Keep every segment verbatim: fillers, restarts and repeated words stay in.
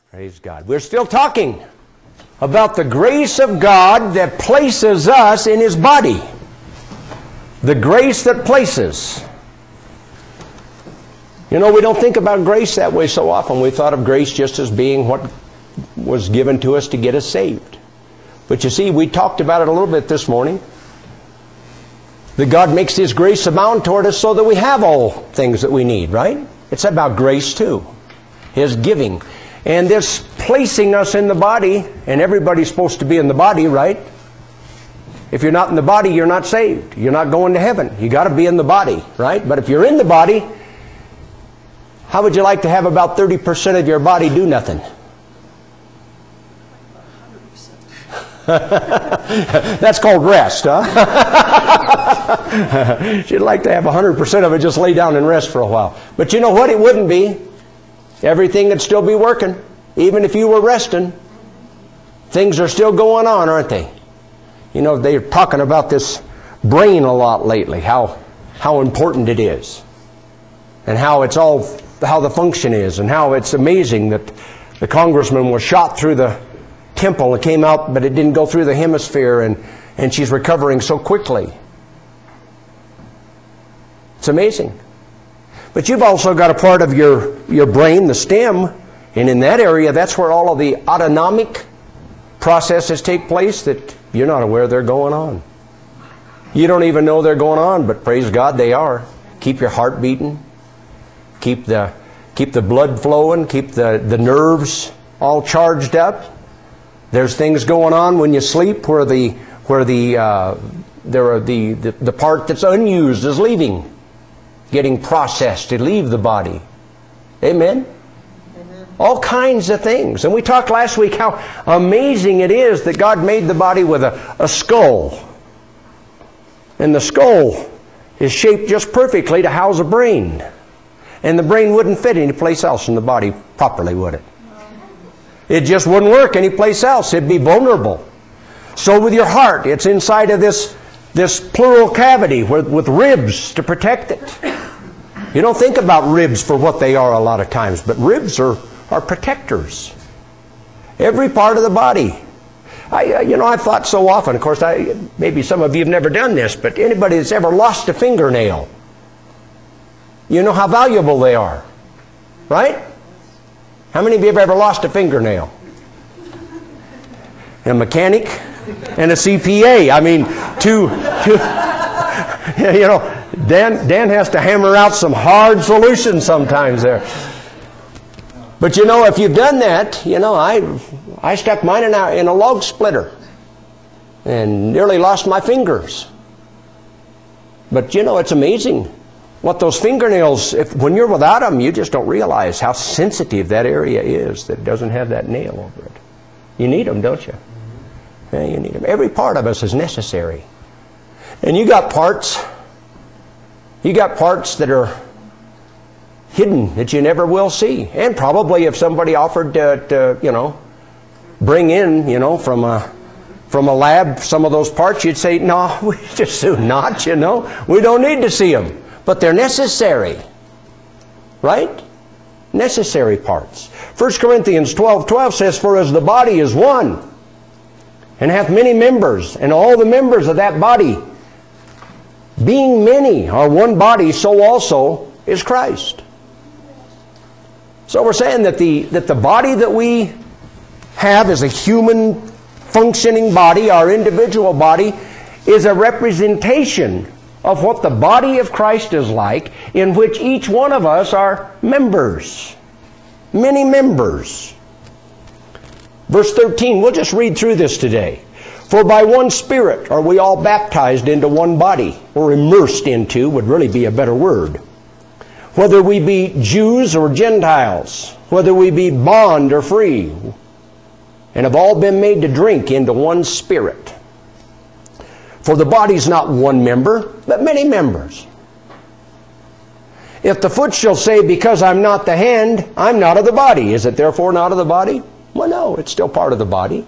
Praise God. We're still talking about the grace of God that places us in His body. The grace that places. You know, we don't think about grace that way so often. We thought of grace just as being what was given to us to get us saved. But you see, we talked about it a little bit this morning. That God makes His grace abound toward us so that we have all things that we need, right? It's about grace too. His giving. And this placing us in the body, and everybody's supposed to be in the body, right? If you're not in the body, you're not saved. You're not going to heaven. You got to be in the body, right? But if you're in the body, how would you like to have about thirty percent of your body do nothing? That's called rest, huh? You'd like to have one hundred percent of it just lay down and rest for a while. But you know what? It wouldn't be. Everything would still be working. Even if you were resting, things are still going on, aren't they? You know, they're talking about this brain a lot lately, how how important it is. And how it's all, how the function is, and how it's amazing that the congressman was shot through the temple. It came out, but it didn't go through the hemisphere, and, and she's recovering so quickly. It's amazing. But you've also got a part of your, your brain, the stem, and in that area, that's where all of the autonomic processes take place that you're not aware they're going on. You don't even know they're going on, but praise God, they are. Keep your heart beating. Keep the, keep the blood flowing. Keep the, the nerves all charged up. There's things going on when you sleep where the where the uh, there are the, the the part that's unused is leaving, getting processed to leave the body. Amen? Amen. All kinds of things. And we talked last week how amazing it is that God made the body with a, a skull. And the skull is shaped just perfectly to house a brain. And the brain wouldn't fit anyplace else in the body properly, would it? It just wouldn't work anyplace else. It'd be vulnerable. So with your heart, it's inside of this, this pleural cavity with, with ribs to protect it. You don't think about ribs for what they are a lot of times, but ribs are, are protectors. Every part of the body. I, you know, I've thought so often, of course, I, maybe some of you have never done this, but anybody that's ever lost a fingernail, you know how valuable they are, right? How many of you have ever lost a fingernail? A mechanic and a C P A. I mean, two, two you know, Dan, Dan has to hammer out some hard solutions sometimes there. But you know, if you've done that, you know, I, I stuck mine in a, in a log splitter and nearly lost my fingers. But you know, it's amazing. What those fingernails, if, when you're without them, you just don't realize how sensitive that area is that doesn't have that nail over it. You need them, don't you? Yeah, you need them. Every part of us is necessary. And you got parts, you got parts that are hidden that you never will see. And probably if somebody offered to, to you know, bring in, you know, from a, from a lab some of those parts, you'd say, no, we just soon not, you know. We don't need to see them. But they're necessary. Right? Necessary parts. First Corinthians twelve twelve says, for as the body is one, and hath many members, and all the members of that body, being many, are one body, so also is Christ. So we're saying that the, that the body that we have as a human functioning body, our individual body, is a representation of what the body of Christ is like, in which each one of us are members. Many members. Verse thirteen, we'll just read through this today. For by one Spirit are we all baptized into one body, or immersed into would really be a better word. Whether we be Jews or Gentiles, whether we be bond or free, and have all been made to drink into one Spirit. For the body's not one member, but many members. If the foot shall say, because I'm not the hand, I'm not of the body, is it therefore not of the body? Well, no, it's still part of the body.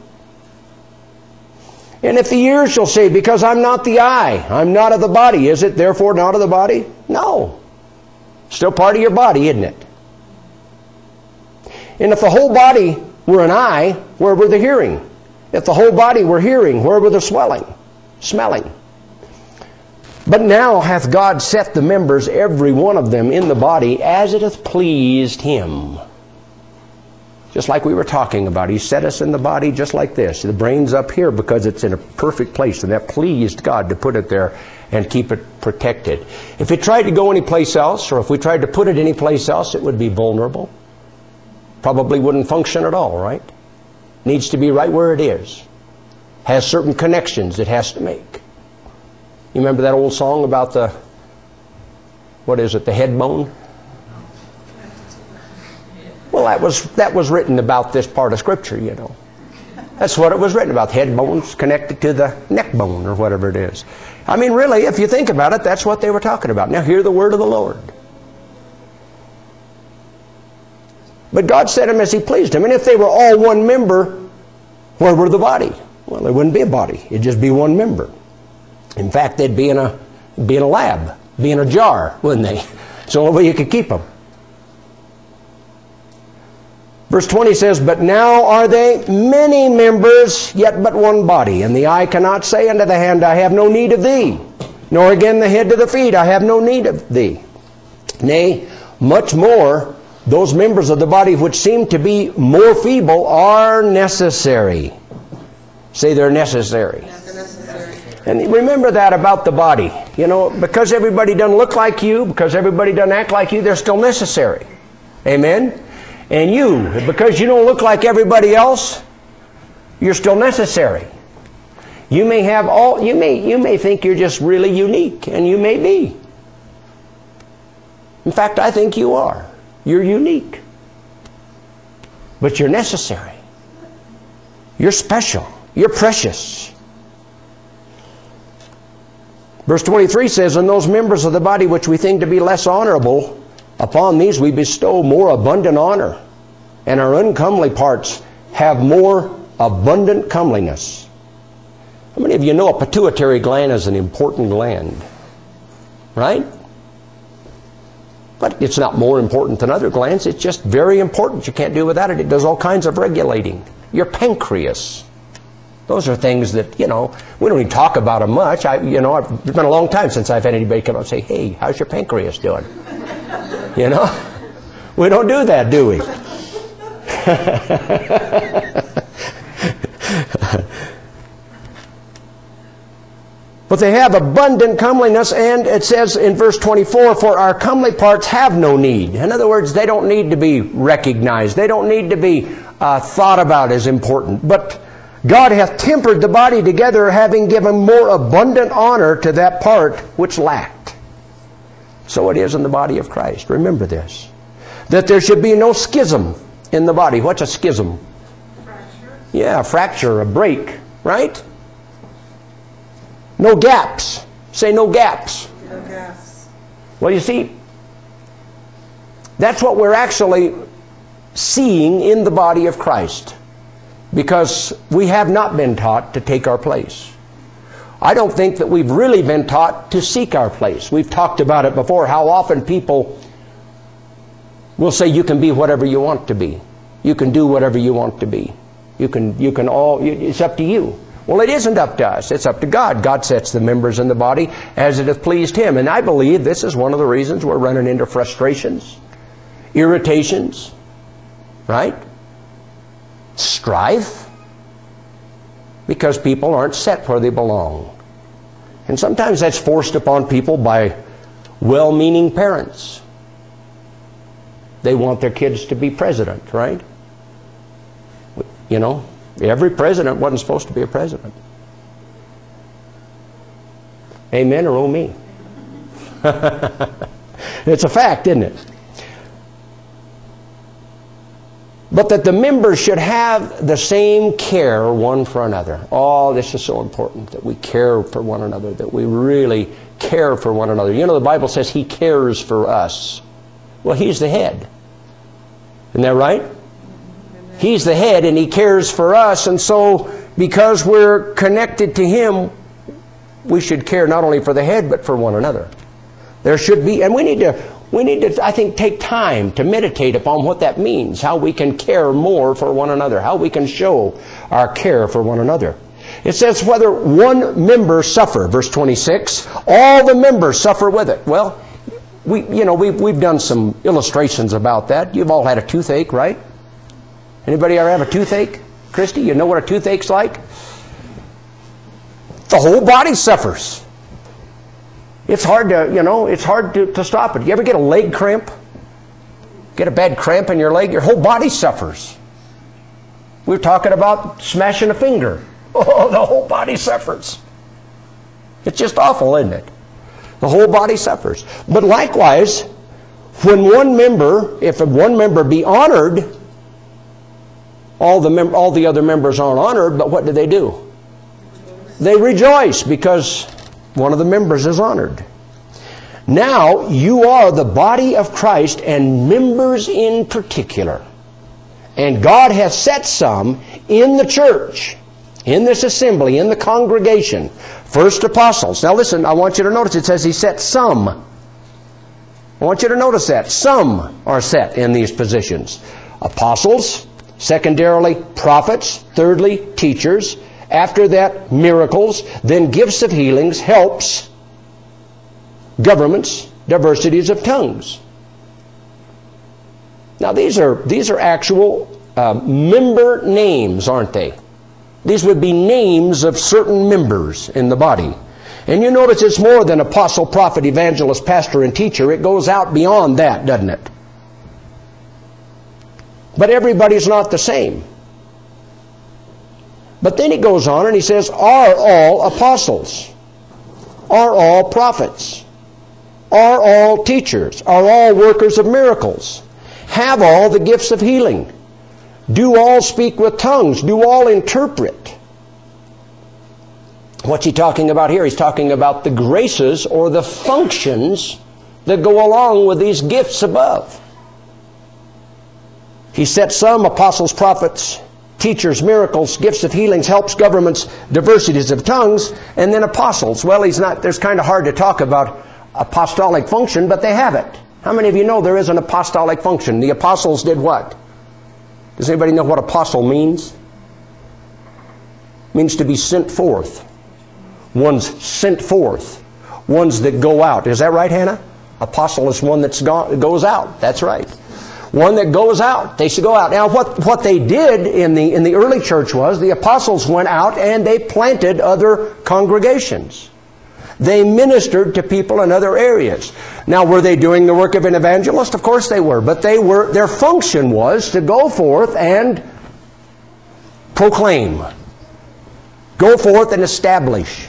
And if the ear shall say, because I'm not the eye, I'm not of the body, is it therefore not of the body? No. Still part of your body, isn't it? And if the whole body were an eye, where were the hearing? If the whole body were hearing, where were the swelling, smelling? But now hath God set the members, every one of them, in the body, as it hath pleased Him. Just like we were talking about. He set us in the body just like this. The brain's up here because it's in a perfect place, and that pleased God to put it there and keep it protected. If it tried to go anyplace else, or if we tried to put it anyplace else, it would be vulnerable. Probably wouldn't function at all, right? Needs to be right where it is. Has certain connections it has to make. You remember that old song about the, what is it, the head bone? Well, that was that was written about this part of Scripture, you know. That's what it was written about. Head bones connected to the neck bone, or whatever it is. I mean, really, if you think about it, that's what they were talking about. Now, hear the word of the Lord. But God set them as He pleased Him. And if they were all one member, where were the body? Well, there wouldn't be a body. It'd just be one member. In fact, they'd be in a be in a lab, be in a jar, wouldn't they? It's the only way you could keep them. Verse twenty says, But now are they many members, yet but one body. And the eye cannot say unto the hand, I have no need of thee. Nor again the head to the feet, I have no need of thee. Nay, much more, those members of the body which seem to be more feeble are necessary. Say they're necessary. They're necessary. And remember that about the body. You know, because everybody doesn't look like you, because everybody doesn't act like you, they're still necessary. Amen? And you, because you don't look like everybody else, you're still necessary. You may have all, you may, you may think you're just really unique, and you may be. In fact, I think you are. You're unique. But you're necessary. You're special. You're precious. Verse twenty-three says, And those members of the body which we think to be less honorable, upon these we bestow more abundant honor, and our uncomely parts have more abundant comeliness. How many of you know a pituitary gland is an important gland? Right? But it's not more important than other glands. It's just very important. You can't do without it. It does all kinds of regulating. Your pancreas. Those are things that, you know, we don't even talk about them much. I, you know, it's been a long time since I've had anybody come up and say, Hey, how's your pancreas doing? You know? We don't do that, do we? But they have abundant comeliness, and it says in verse twenty-four, For our comely parts have no need. In other words, they don't need to be recognized. They don't need to be uh, thought about as important. But God hath tempered the body together, having given more abundant honor to that part which lacked. So it is in the body of Christ. Remember this. That there should be no schism in the body. What's a schism? Fracture. Yeah, a fracture, a break, right? No gaps. Say no gaps. No gaps. Well, you see, that's what we're actually seeing in the body of Christ. Because we have not been taught to take our place. I don't think that we've really been taught to seek our place. We've talked about it before, how often people will say you can be whatever you want to be. You can do whatever you want to be. You can, you can all, it's up to you. Well, it isn't up to us. It's up to God. God sets the members in the body as it hath pleased Him. And I believe this is one of the reasons we're running into frustrations, irritations, right? Strife. Because people aren't set where they belong. And sometimes that's forced upon people by well-meaning parents. They want their kids to be president, right? You know, every president wasn't supposed to be a president. Amen or oh me? It's a fact, isn't it? But that the members should have the same care one for another. Oh, this is so important, that we care for one another, that we really care for one another. You know, the Bible says He cares for us. Well, He's the head. Isn't that right? He's the head and He cares for us. And so, because we're connected to Him, we should care not only for the head, but for one another. There should be, and we need to, we need to, I think, take time to meditate upon what that means, how we can care more for one another, how we can show our care for one another. It says whether one member suffer, verse twenty-six, all the members suffer with it. Well, we, you know, we've, we've done some illustrations about that. You've all had a toothache, right? Anybody ever have a toothache? Christy, you know what a toothache's like? The whole body suffers. It's hard to, you know, it's hard to, to stop it. You ever get a leg cramp? Get a bad cramp in your leg? Your whole body suffers. We're talking about smashing a finger. Oh, the whole body suffers. It's just awful, isn't it? The whole body suffers. But likewise, when one member, if one member be honored, all the mem- all the other members aren't honored, but what do they do? They rejoice because one of the members is honored. Now you are the body of Christ and members in particular. And God hath set some in the church, in this assembly, in the congregation. First apostles. Now listen, I want you to notice it says He set some. I want you to notice that. Some are set in these positions. Apostles, secondarily prophets, thirdly teachers, after that miracles, then gifts of healings, helps, governments, diversities of tongues. Now these are these are actual uh, member names, aren't they? These would be names of certain members in the body. And you notice it's more than apostle, prophet, evangelist, pastor, and teacher. It goes out beyond that, doesn't it? But everybody's not the same. But then he goes on and he says, are all apostles? Are all prophets? Are all teachers? Are all workers of miracles? Have all the gifts of healing? Do all speak with tongues? Do all interpret? What's he talking about here? He's talking about the graces or the functions that go along with these gifts above. He set some apostles, prophets, teachers, miracles, gifts of healings, helps, governments, diversities of tongues, and then apostles. Well, he's not, there's kind of hard to talk about apostolic function, but they have it. How many of you know there is an apostolic function? The apostles did what? Does anybody know what apostle means? It means to be sent forth. One's sent forth. Ones that go out. Is that right, Hannah? Apostle is one that goes out. That's right. One that goes out. They should go out. Now, what, what they did in the, in the early church was the apostles went out and they planted other congregations. They ministered to people in other areas. Now, were they doing the work of an evangelist? Of course they were. But they were, their function was to go forth and proclaim. Go forth and establish.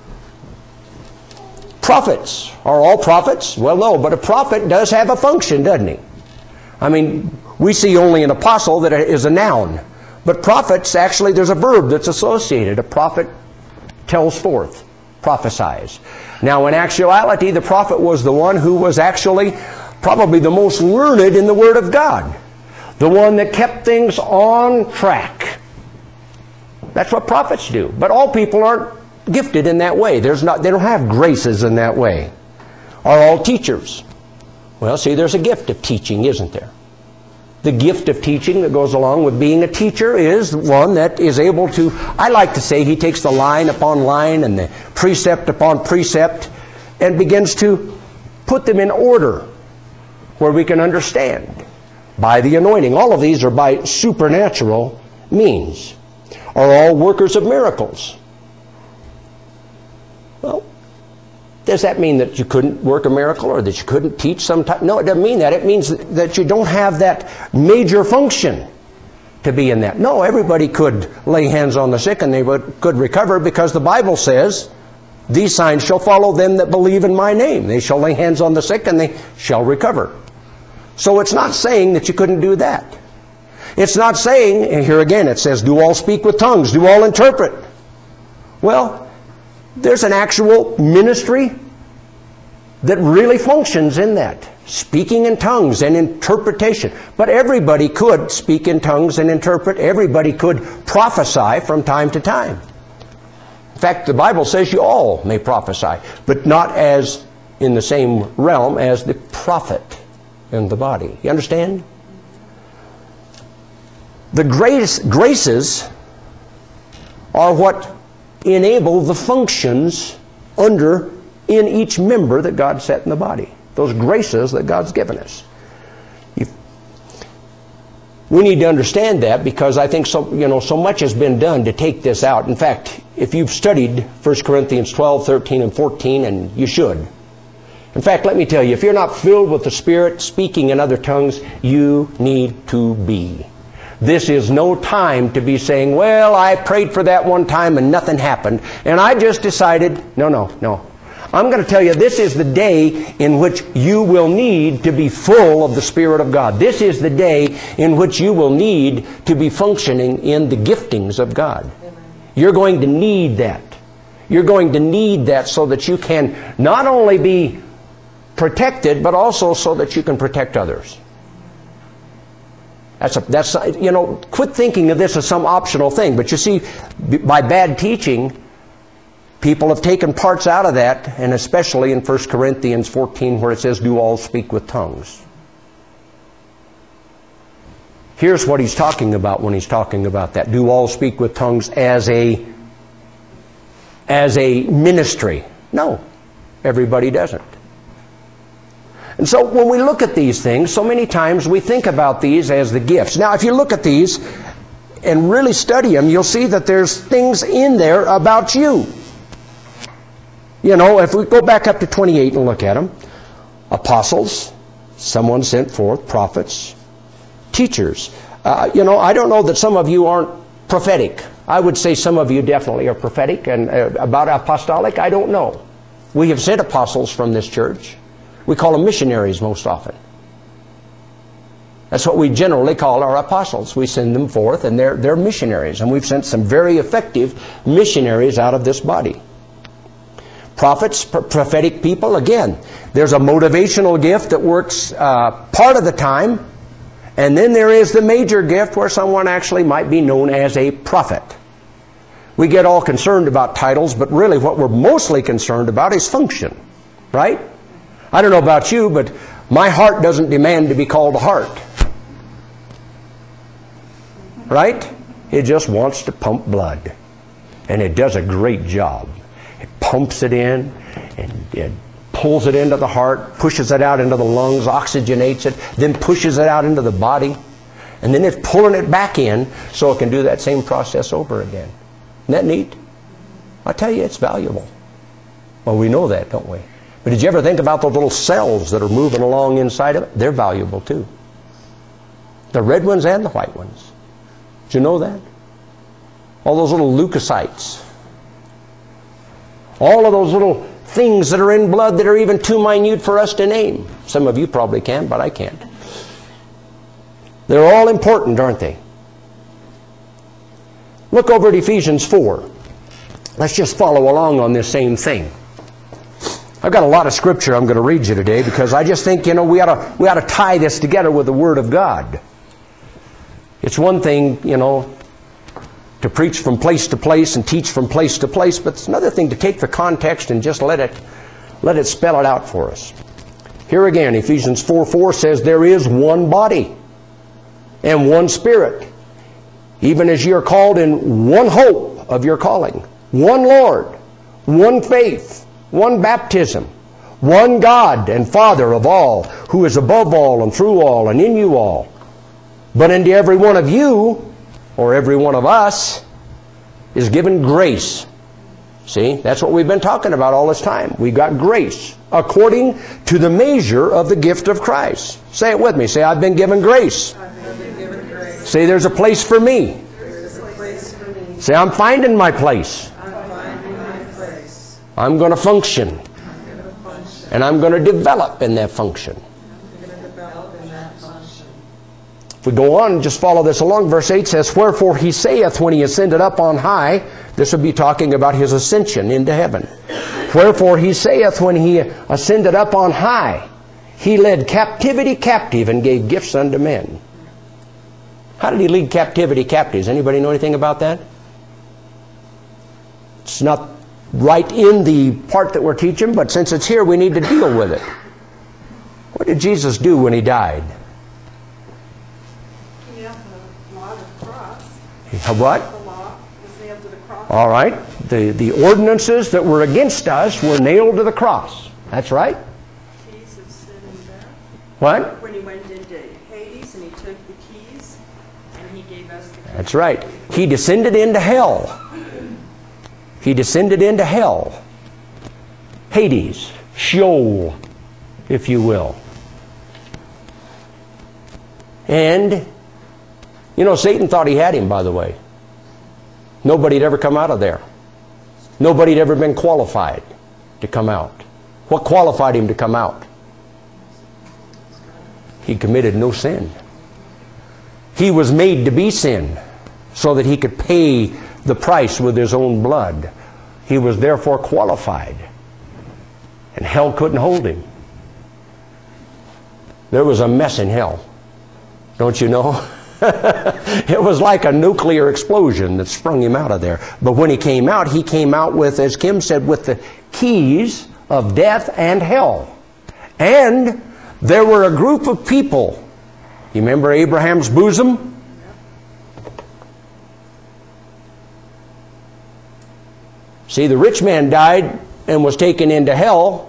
Prophets. Are all prophets? Well, no, but a prophet does have a function, doesn't he? I mean, we see only an apostle that is a noun. But prophets, actually, there's a verb that's associated. A prophet tells forth, prophesies. Now, in actuality, the prophet was the one who was actually probably the most learned in the Word of God. The one that kept things on track. That's what prophets do. But all people aren't gifted in that way. There's not, they don't have graces in that way. Are all teachers? Well, see, there's a gift of teaching, isn't there? The gift of teaching that goes along with being a teacher is one that is able to, I like to say, he takes the line upon line and the precept upon precept and begins to put them in order where we can understand by the anointing. All of these are by supernatural means. Are all workers of miracles? Well, does that mean that you couldn't work a miracle or that you couldn't teach sometime? No, it doesn't mean that. It means that you don't have that major function to be in that. No, everybody could lay hands on the sick and they would, could recover, because the Bible says, these signs shall follow them that believe in my name. They shall lay hands on the sick and they shall recover. So it's not saying that you couldn't do that. It's not saying, and here again it says, do all speak with tongues, do all interpret. Well, there's an actual ministry that really functions in that. Speaking in tongues and interpretation. But everybody could speak in tongues and interpret. Everybody could prophesy from time to time. In fact, the Bible says you all may prophesy, but not as in the same realm as the prophet in the body. You understand? The grace, graces are what enable the functions under in each member that God set in the body. Those graces that God's given us. You, we need to understand that, because I think so, you know, so much has been done to take this out. In fact, if you've studied First Corinthians twelve, thirteen, and fourteen, and you should. In fact, let me tell you, if you're not filled with the Spirit, speaking in other tongues, you need to be. This is no time to be saying, well, I prayed for that one time and nothing happened, and I just decided, no, no, no. I'm going to tell you, this is the day in which you will need to be full of the Spirit of God. This is the day in which you will need to be functioning in the giftings of God. You're going to need that. You're going to need that so that you can not only be protected, but also so that you can protect others. That's, a, that's you know, quit thinking of this as some optional thing. But you see, by bad teaching, people have taken parts out of that, and especially in First Corinthians fourteen, where it says, do all speak with tongues. Here's what he's talking about when he's talking about that. Do all speak with tongues as a, as a ministry. No, everybody doesn't. And so when we look at these things, so many times we think about these as the gifts. Now, if you look at these and really study them, you'll see that there's things in there about you. You know, if we go back up to twenty-eight and look at them. Apostles, someone sent forth, prophets, teachers. Uh, you know, I don't know that some of you aren't prophetic. I would say some of you definitely are prophetic. And uh, about apostolic, I don't know. We have sent apostles from this church. We call them missionaries most often. That's what we generally call our apostles. We send them forth, and they're, they're missionaries. And we've sent some very effective missionaries out of this body. Prophets, pr- prophetic people, again, there's a motivational gift that works uh, part of the time. And then there is the major gift where someone actually might be known as a prophet. We get all concerned about titles, but really what we're mostly concerned about is function. Right? I don't know about you, but my heart doesn't demand to be called a heart. Right? It just wants to pump blood. And it does a great job. It pumps it in, and it pulls it into the heart, pushes it out into the lungs, oxygenates it, then pushes it out into the body. And then it's pulling it back in so it can do that same process over again. Isn't that neat? I tell you, it's valuable. Well, we know that, don't we? But did you ever think about those little cells that are moving along inside of it? They're valuable too. The red ones and the white ones. Did you know that? All those little leukocytes. All of those little things that are in blood that are even too minute for us to name. Some of you probably can, but I can't. They're all important, aren't they? Look over at Ephesians four. Let's just follow along on this same thing. I've got a lot of scripture I'm going to read you today, because I just think, you know, we ought to, we ought to tie this together with the Word of God. It's one thing, you know, to preach from place to place and teach from place to place, but it's another thing to take the context and just let it, let it spell it out for us. Here again, Ephesians four four says, there is one body and one Spirit, even as you are called in one hope of your calling, one Lord, one faith, one baptism, one God and Father of all, who is above all and through all and in you all. But unto every one of you, or every one of us, is given grace. See, that's what we've been talking about all this time. We've got grace, according to the measure of the gift of Christ. Say it with me. Say, I've been given grace. I've been given grace. Say, there's a place for me. There's a place for me. Say, I'm finding my place. I'm finding my place. I'm going to function. I'm going to function. And I'm going to develop in that function. I'm going to develop in that function. If we go on and just follow this along, verse eight says, wherefore he saith when he ascended up on high, this would be talking about his ascension into heaven. Wherefore he saith when he ascended up on high, he led captivity captive and gave gifts unto men. How did he lead captivity captives? Anybody know anything about that? It's not right in the part that we're teaching, but since it's here, we need to deal with it. What did Jesus do when He died? He nailed the law to the cross. What? The law was nailed to the cross. All right. The, the ordinances that were against us were nailed to the cross. That's right. Keys of sin and death. What? When He went into Hades and He took the keys and He gave us the keys. That's right. He descended into hell. He descended into hell. Hades, Sheol, if you will. And, you know, Satan thought he had him, by the way. Nobody had ever come out of there. Nobody had ever been qualified to come out. What qualified him to come out? He committed no sin. He was made to be sin so that He could pay the price with His own blood. He was therefore qualified. And hell couldn't hold Him. There was a mess in hell. Don't you know? It was like a nuclear explosion that sprung Him out of there. But when He came out, He came out with, as Kim said, with the keys of death and hell. And there were a group of people. You remember Abraham's bosom? See, the rich man died and was taken into hell.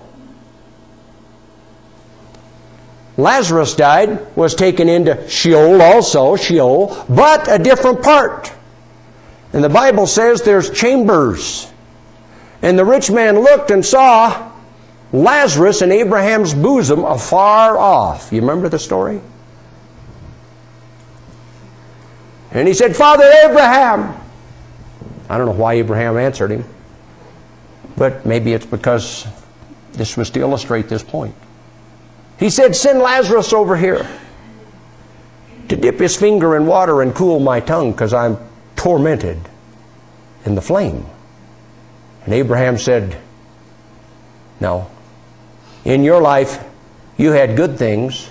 Lazarus died, was taken into Sheol also, Sheol, but a different part. And the Bible says there's chambers. And the rich man looked and saw Lazarus in Abraham's bosom afar off. You remember the story? And he said, "Father Abraham." I don't know why Abraham answered him. But maybe it's because this was to illustrate this point. He said, "Send Lazarus over here to dip his finger in water and cool my tongue, because I'm tormented in the flame." And Abraham said, "No. In your life, you had good things.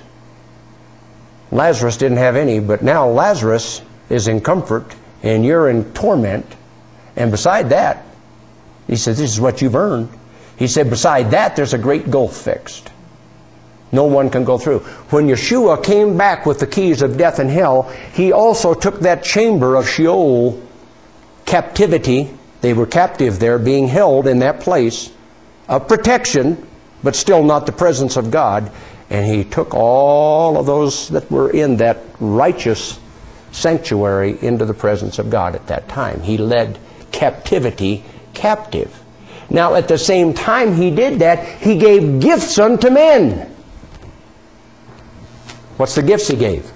Lazarus didn't have any, but now Lazarus is in comfort and you're in torment. And beside that," he said, "this is what you've earned." He said, "Beside that, there's a great gulf fixed. No one can go through." When Yeshua came back with the keys of death and hell, He also took that chamber of Sheol, captivity. They were captive there, being held in that place of protection, but still not the presence of God. And He took all of those that were in that righteous sanctuary into the presence of God at that time. He led captivity captive. Now, at the same time He did that, He gave gifts unto men. What's the gifts He gave?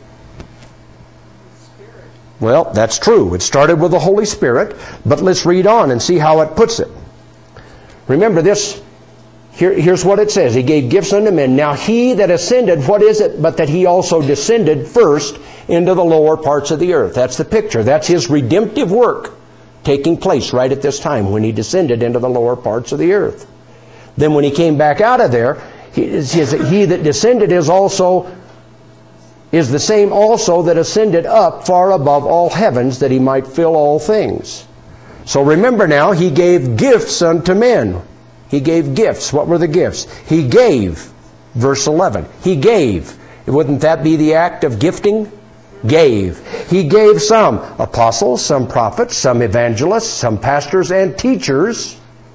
Spirit. Well, that's true. It started with the Holy Spirit, but let's read on and see how it puts it. Remember this. Here, here's what it says. He gave gifts unto men. Now He that ascended, what is it? But that He also descended first into the lower parts of the earth. That's the picture. That's His redemptive work taking place right at this time when He descended into the lower parts of the earth. Then when He came back out of there, He, he that descended is also is the same also that ascended up far above all heavens, that He might fill all things. So remember now, He gave gifts unto men. He gave gifts. What were the gifts? He gave. Verse eleven. He gave. Wouldn't that be the act of gifting? Gave. He gave some apostles, some prophets, some evangelists, some pastors and teachers.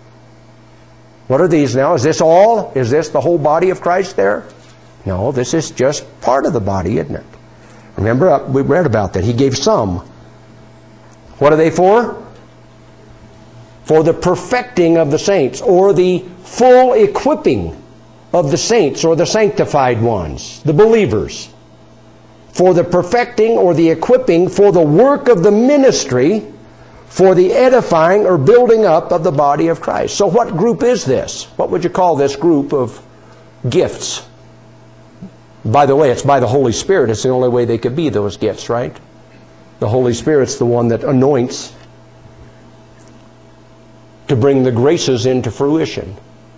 What are these now? Is this all? Is this the whole body of Christ there? No, this is just part of the body, isn't it? Remember, we read about that. He gave some. What are they for? For the perfecting of the saints, or the full equipping of the saints, or the sanctified ones, the believers. For the perfecting or the equipping, for the work of the ministry, for the edifying or building up of the body of Christ. So what group is this? What would you call this group of gifts? By the way, it's by the Holy Spirit. It's the only way they could be those gifts, right? The Holy Spirit's the one that anoints to bring the graces into fruition.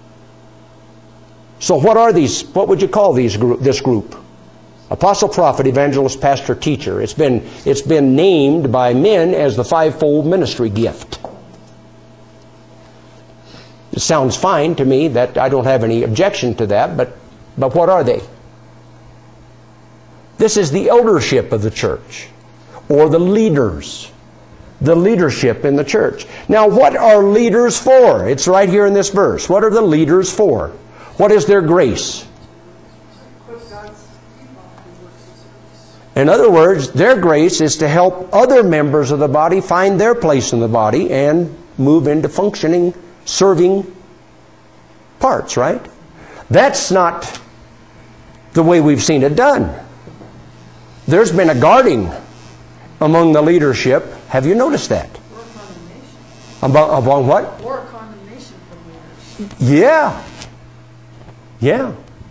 So what are these? What would you call these group, this group? Apostle, prophet, evangelist, pastor, teacher. It's been, it's been named by men as the fivefold ministry gift. It sounds fine to me. That I don't have any objection to that, but, but what are they? This is the eldership of the church, or the leaders. The leadership in the church. Now, what are leaders for? It's right here in this verse. What are the leaders for? What is their grace? In other words, their grace is to help other members of the body find their place in the body and move into functioning, serving parts, right? That's not the way we've seen it done. There's been a guarding among the leadership. Have you noticed that? Or condemnation. About, about what? Or condemnation from leaders. Yeah. Yeah.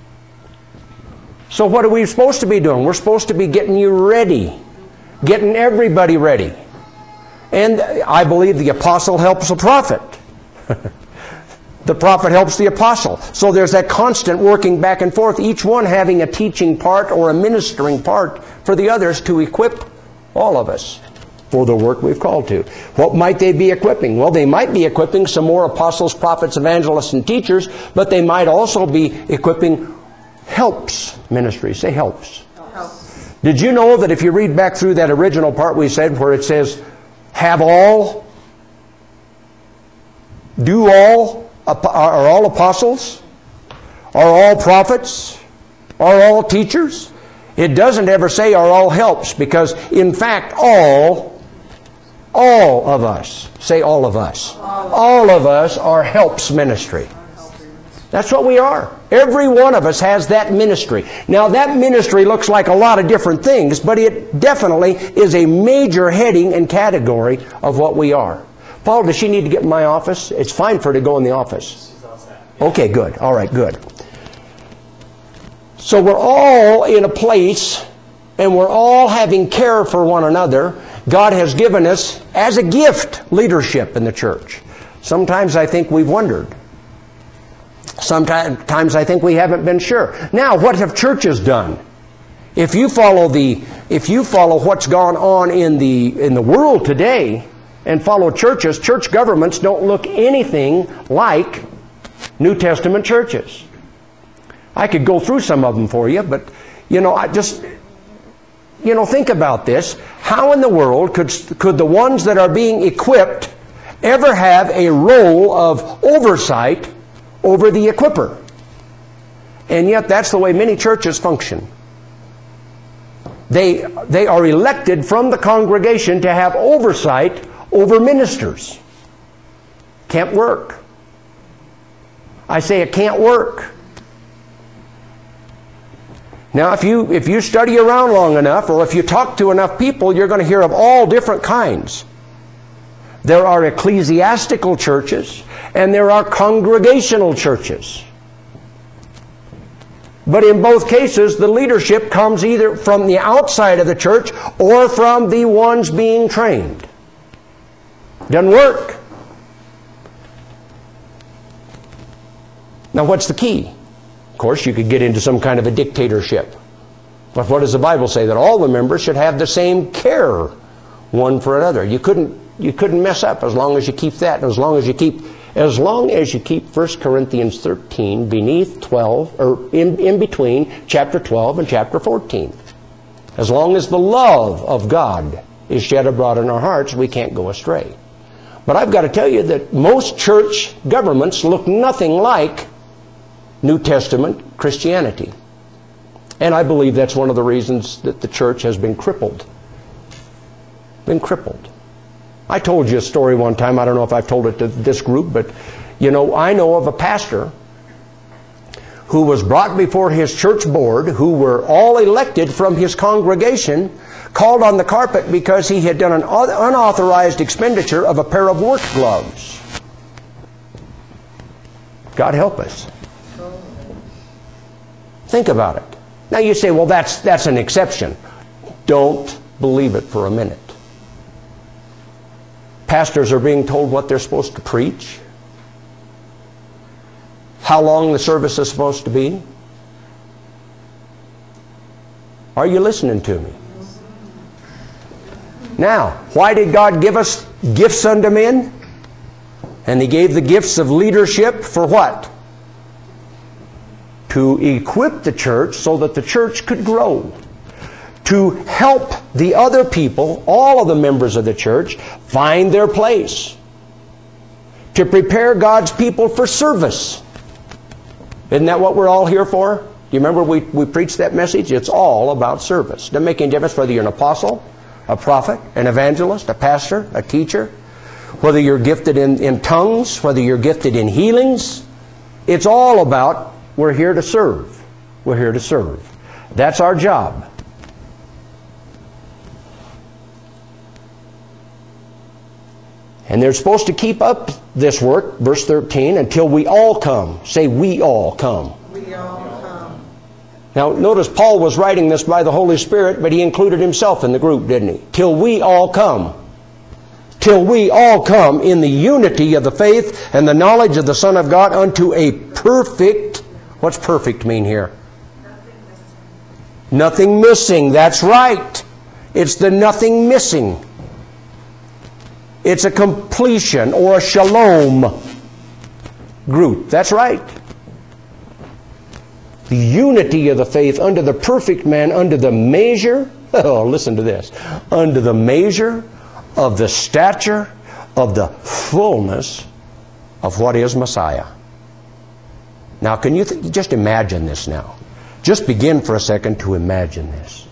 So what are we supposed to be doing? We're supposed to be getting you ready. Getting everybody ready. And I believe the apostle helps the prophet. The prophet helps the apostle. So there's that constant working back and forth, each one having a teaching part or a ministering part for the others to equip all of us for the work we've called to. What might they be equipping? Well, they might be equipping some more apostles, prophets, evangelists, and teachers, but they might also be equipping helps ministries. Say helps. Helps. Did you know that if you read back through that original part we said where it says, have all, do all, are all apostles? Are all prophets? Are all teachers? It doesn't ever say are all helps, because in fact all, all of us, say all of us, all of us are helps ministry. That's what we are. Every one of us has that ministry. Now that ministry looks like a lot of different things, but it definitely is a major heading and category of what we are. Paul, does she need to get in my office? It's fine for her to go in the office. Okay, good. All right, good. So we're all in a place, and we're all having care for one another. God has given us, as a gift, leadership in the church. Sometimes I think we've wondered. Sometimes I think we haven't been sure. Now, what have churches done? If you follow the, if you follow what's gone on in the in the world today, and follow churches, church governments don't look anything like New Testament churches. I could go through some of them for you, but you know, I just you know, think about this. How in the world could could the ones that are being equipped ever have a role of oversight over the equipper? And yet that's the way many churches function. They, they are elected from the congregation to have oversight over ministers. Can't work. I say it can't work. Now if you, if you study around long enough, or if you talk to enough people, you're going to hear of all different kinds. There are ecclesiastical churches, and there are congregational churches. But in both cases, the leadership comes either from the outside of the church or from the ones being trained. Doesn't work. Now, what's the key? Of course, you could get into some kind of a dictatorship. But what does the Bible say? That all the members should have the same care one for another. You couldn't, you couldn't mess up as long as you keep that, and as long as you keep As long as you keep First Corinthians thirteen beneath twelve, or in, in between chapter twelve and chapter fourteen. As long as the love of God is shed abroad in our hearts, we can't go astray. But I've got to tell you that most church governments look nothing like New Testament Christianity. And I believe that's one of the reasons that the church has been crippled. Been crippled. I told you a story one time, I don't know if I've told it to this group, but you know, I know of a pastor who was brought before his church board, who were all elected from his congregation, called on the carpet because he had done an unauthorized expenditure of a pair of work gloves. God help us. Think about it. Now you say, well, that's, that's an exception. Don't believe it for a minute. Pastors are being told what they're supposed to preach, how long the service is supposed to be. Are you listening to me? Now, why did God give us gifts unto men? And He gave the gifts of leadership for what? To equip the church so that the church could grow. To help the other people, all of the members of the church, find their place. To prepare God's people for service. Isn't that what we're all here for? Do you remember we, we preached that message? It's all about service. Doesn't make any difference whether you're an apostle, a prophet, an evangelist, a pastor, a teacher, whether you're gifted in, in tongues, whether you're gifted in healings. It's all about we're here to serve. We're here to serve. That's our job. And they're supposed to keep up this work, verse thirteen, until we all come. Say, we all come. We all come. Now, notice Paul was writing this by the Holy Spirit, but he included himself in the group, didn't he? Till we all come. Till we all come in the unity of the faith and the knowledge of the Son of God unto a perfect, what's perfect mean here? Nothing missing. That's right. It's the nothing missing. It's a completion or a shalom group. That's right. The unity of the faith unto the perfect man, unto the measure, oh, listen to this, unto the measure of the stature of the fullness of what is Messiah. Now, can you th- just imagine this now? Just begin for a second to imagine this.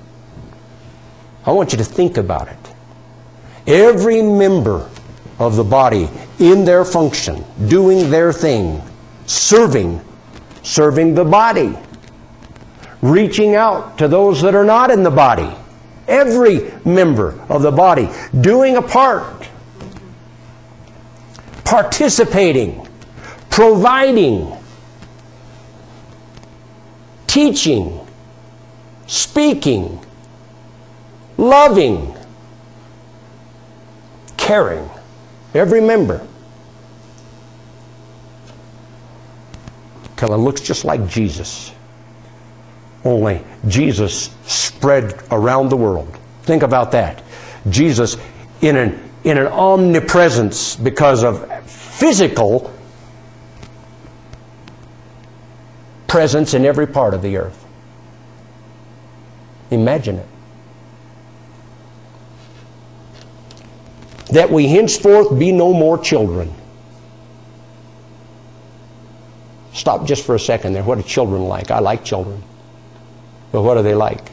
I want you to think about it. Every member of the body in their function, doing their thing, serving, serving the body, reaching out to those that are not in the body. Every member of the body doing a part, participating, providing, teaching, speaking, loving, caring. Every member. Till it looks just like Jesus. Only Jesus spread around the world. Think about that. Jesus in an, in an omnipresence because of physical presence in every part of the earth. Imagine it. That we henceforth be no more children. Stop just for a second there. What are children like? I like children. But what are they like?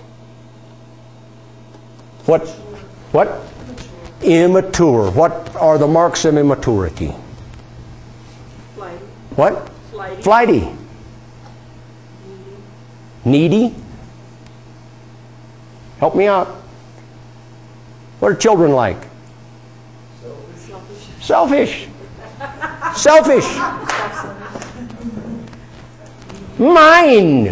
What? What? Immature. What are the marks of immaturity? Flighty. What? Flighty. Flighty. Needy. Help me out. What are children like? Selfish. Selfish. Mine.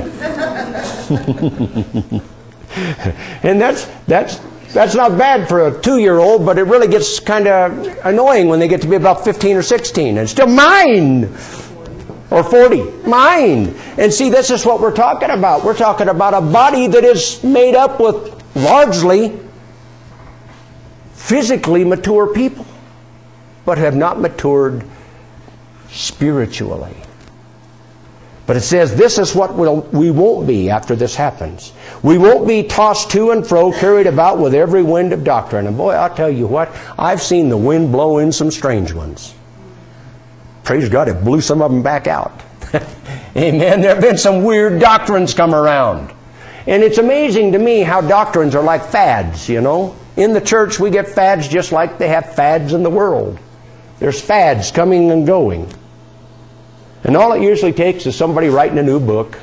And that's that's that's not bad for a two-year-old, but it really gets kind of annoying when they get to be about fifteen or sixteen. And still mine. Or forty. Mine. And see, this is what we're talking about. We're talking about a body that is made up with largely physically mature people, but have not matured spiritually. But it says this is what we'll, we won't be after this happens. We won't be tossed to and fro, carried about with every wind of doctrine. And boy, I'll tell you what, I've seen the wind blow in some strange ones. Praise God, it blew some of them back out. Amen. There have been some weird doctrines come around. And it's amazing to me how doctrines are like fads, you know. In the church we get fads just like they have fads in the world. There's fads coming and going. And all it usually takes is somebody writing a new book.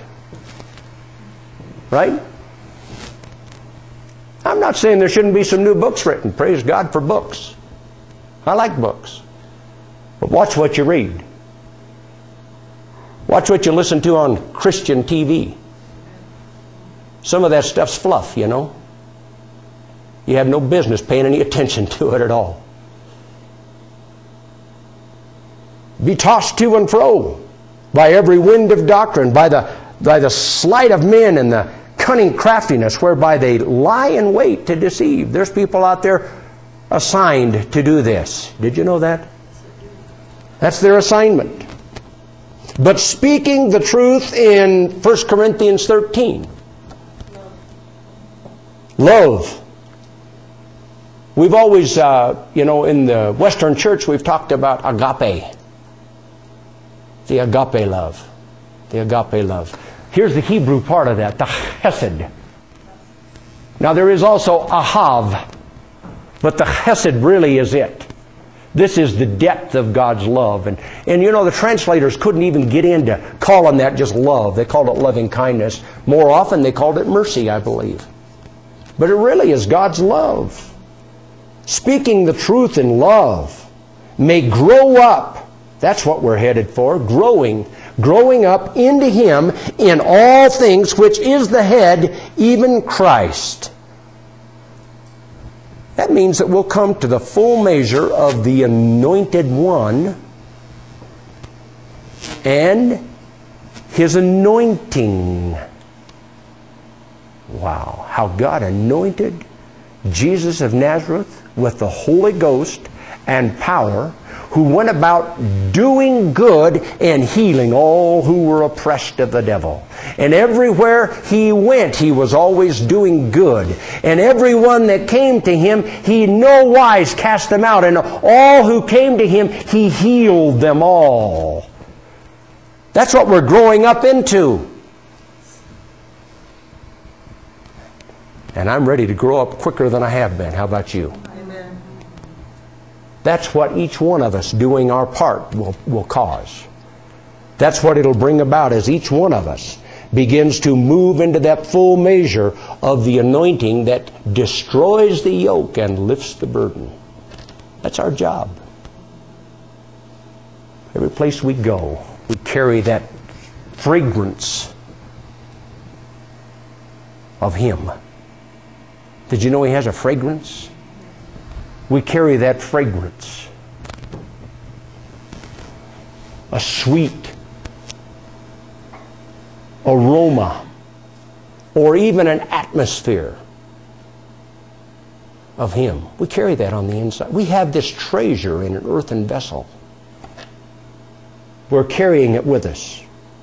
Right? I'm not saying there shouldn't be some new books written. Praise God for books. I like books. But watch what you read. Watch what you listen to on Christian T V. Some of that stuff's fluff, you know. You have no business paying any attention to it at all. Be tossed to and fro by every wind of doctrine, by the, by the sleight of men and the cunning craftiness whereby they lie in wait to deceive. There's people out there assigned to do this. Did you know that? That's their assignment. But speaking the truth in First Corinthians thirteen. Love. We've always, uh, you know, in the Western church, we've talked about agape. The agape love. The agape love. Here's the Hebrew part of that, the chesed. Now there is also ahav, but the chesed really is it. This is the depth of God's love. And, and you know, the translators couldn't even get into calling that just love. They called it loving kindness. More often they called it mercy, I believe. But it really is God's love. Speaking the truth in love may grow up. That's what we're headed for, growing. Growing up into Him in all things, which is the head, even Christ. That means that we'll come to the full measure of the Anointed One and His anointing. Wow, how God anointed Jesus of Nazareth with the Holy Ghost and power, who went about doing good and healing all who were oppressed of the devil. And everywhere He went, He was always doing good. And everyone that came to Him, He in no wise cast them out. And all who came to Him, He healed them all. That's what we're growing up into. And I'm ready to grow up quicker than I have been. How about you? Amen. That's what each one of us doing our part will, will cause. That's what it'll bring about as each one of us begins to move into that full measure of the anointing that destroys the yoke and lifts the burden. That's our job. Every place we go, we carry that fragrance of Him. Did you know He has a fragrance? We carry that fragrance. A sweet aroma, or even an atmosphere of Him. We carry that on the inside. We have this treasure in an earthen vessel. We're carrying it with us.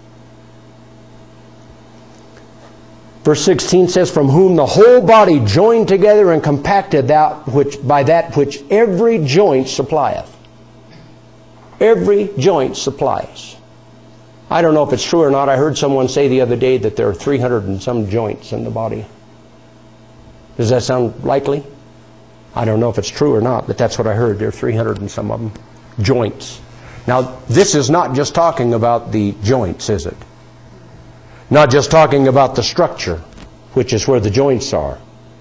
Verse sixteen says, from whom the whole body joined together and compacted that which, by that which every joint supplieth. Every joint supplies. I don't know if it's true or not. I heard someone say the other day that there are three hundred and some joints in the body. Does that sound likely? I don't know if it's true or not, but that's what I heard. There are three hundred and some of them. Joints. Now, this is not just talking about the joints, is it? Not just talking about the structure, which is where the joints are.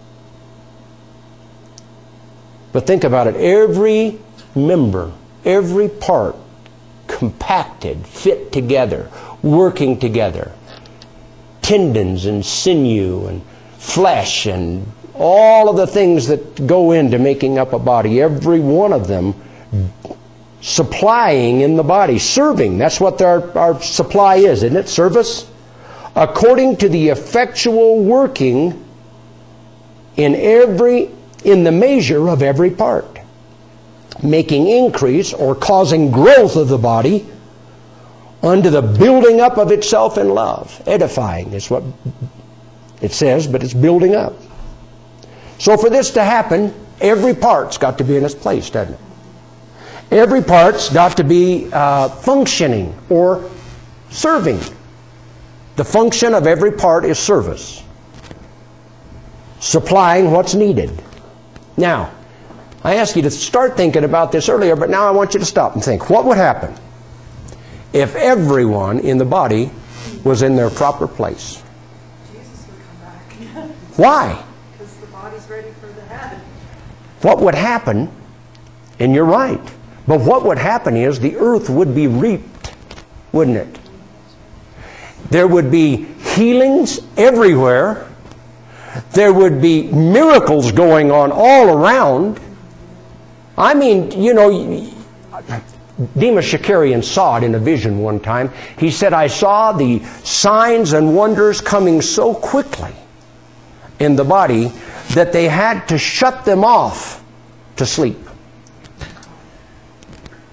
But think about it. Every member, every part, compacted, fit together, working together. Tendons and sinew and flesh and all of the things that go into making up a body. Every one of them supplying in the body. Serving. That's what our, our supply is, isn't it? Service. According to the effectual working in every, in the measure of every part, making increase or causing growth of the body unto the building up of itself in love. Edifying is what it says, but it's building up. So for this to happen, every part's got to be in its place, doesn't it? Every part's got to be uh, functioning or serving. The function of every part is service. Supplying what's needed. Now, I asked you to start thinking about this earlier, but now I want you to stop and think. What would happen if everyone in the body was in their proper place? Jesus would come back. Why? Because the body's ready for the head. What would happen, and you're right, but what would happen is the earth would be reaped, wouldn't it? There would be healings everywhere. There would be miracles going on all around. I mean, you know, Demas Shakarian saw it in a vision one time. He said, I saw the signs and wonders coming so quickly in the body that they had to shut them off to sleep.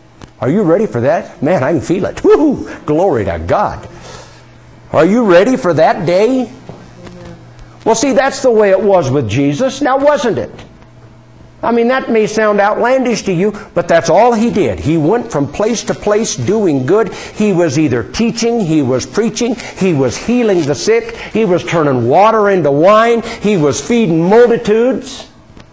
Are you ready for that? Man, I can feel it. Woo-hoo! Glory to God. Are you ready for that day? Well, see, that's the way it was with Jesus, now wasn't it? I mean, that may sound outlandish to you, but that's all He did. He went from place to place doing good. He was either teaching, He was preaching, He was healing the sick, He was turning water into wine, He was feeding multitudes.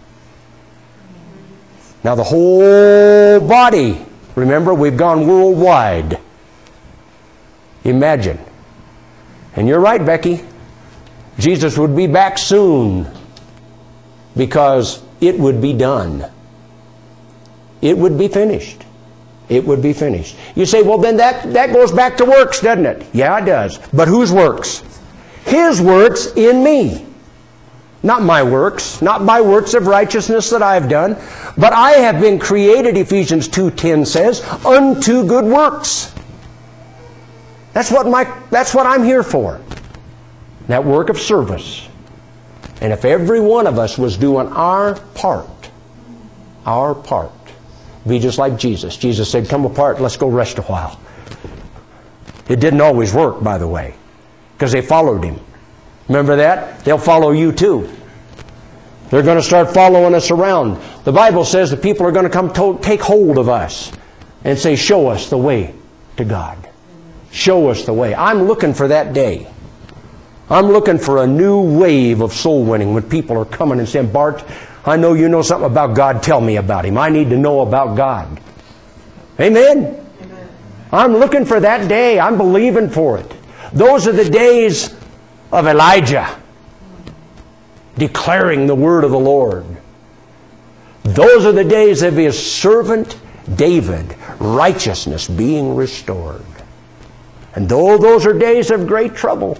Now the whole body, remember, we've gone worldwide. Imagine. And you're right, Becky. Jesus would be back soon because it would be done. It would be finished. It would be finished. You say, well, then that, that goes back to works, doesn't it? Yeah, it does. But whose works? His works in me. Not my works, not by works of righteousness that I've done, but I have been created, Ephesians two ten says, unto good works. That's what my that's what I'm here for. That work of service. And if every one of us was doing our part, our part, be just like Jesus. Jesus said, come apart, let's go rest a while. It didn't always work, by the way, because they followed Him. Remember that? They'll follow you too. They're going to start following us around. The Bible says that people are going to come to take hold of us and say, show us the way to God. Show us the way. I'm looking for that day. I'm looking for a new wave of soul winning when people are coming and saying, Bart, I know you know something about God. Tell me about Him. I need to know about God. Amen? Amen. I'm looking for that day. I'm believing for it. Those are the days of Elijah declaring the word of the Lord. Those are the days of his servant David, righteousness being restored. And though those are days of great trouble,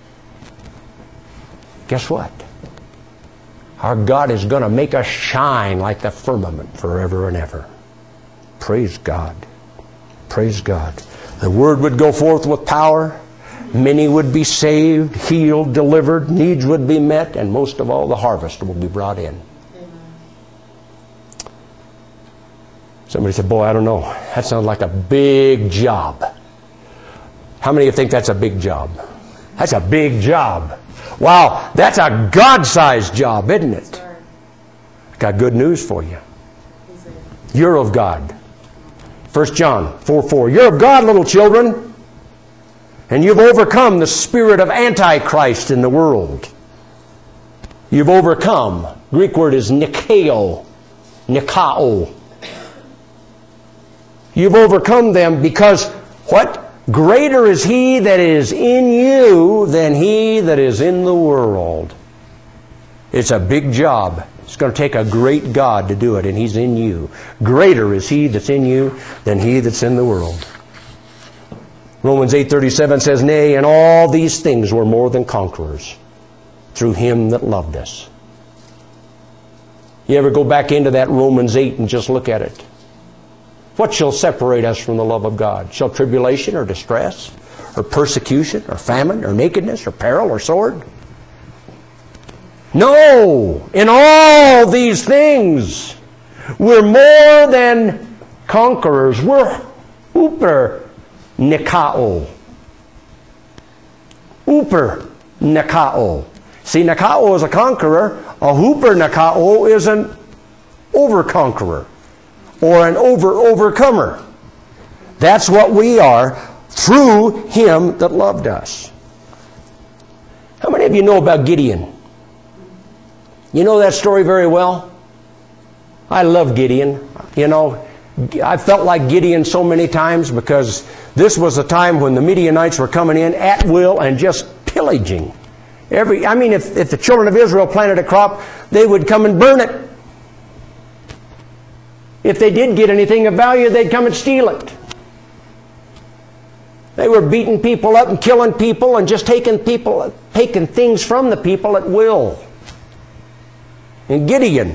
guess what? Our God is going to make us shine like the firmament forever and ever. Praise God. Praise God. The word would go forth with power. Many would be saved, healed, delivered. Needs would be met. And most of all, the harvest will be brought in. Somebody said, boy, I don't know. That sounds like a big job. How many of you think that's a big job? That's a big job. Wow, that's a God-sized job, isn't it? Got good news for you. You're of God. First John four four. You're of God, little children, and you've overcome the spirit of Antichrist in the world. You've overcome. Greek word is nikao. Nikao. You've overcome them because what? Greater is He that is in you than he that is in the world. It's a big job. It's going to take a great God to do it, and He's in you. Greater is He that's in you than he that's in the world. Romans eight thirty-seven says, Nay, in all these things we're more than conquerors through Him that loved us. You ever go back into that Romans eight and just look at it? What shall separate us from the love of God? Shall tribulation or distress or persecution or famine or nakedness or peril or sword? No! In all these things, we're more than conquerors. We're uper nikao. Uper nikao. See, nikao is a conqueror. A hooper nikao is an over-conqueror. Or an over-overcomer. That's what we are through Him that loved us. How many of you know about Gideon? You know that story very well? I love Gideon. You know, I felt like Gideon so many times because this was a time when the Midianites were coming in at will and just pillaging. Every, I mean, if, if the children of Israel planted a crop, they would come and burn it. If they did get anything of value, they'd come and steal it. They were beating people up and killing people and just taking people, taking things from the people at will. And Gideon